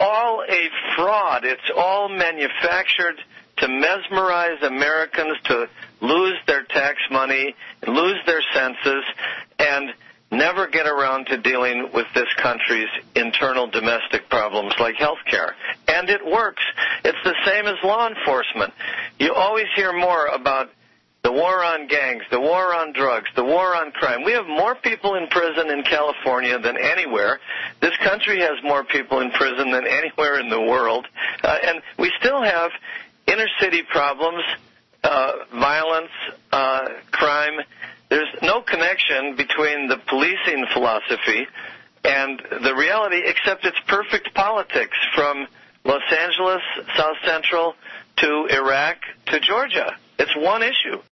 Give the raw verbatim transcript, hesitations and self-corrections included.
all a fraud. It's all manufactured to mesmerize Americans to lose their tax money, lose their senses, and never get around to dealing with this country's internal domestic problems like health care. And it works. It's the same as law enforcement. You always hear more about the war on gangs, the war on drugs, the war on crime. We have more people in prison in California than anywhere. This country has more people in prison than anywhere in the world. Uh, and we still have inner city problems, uh, violence, uh, crime. There's no connection between the policing philosophy and the reality, except it's perfect politics from Los Angeles, South Central, to Iraq, to Georgia. It's one issue.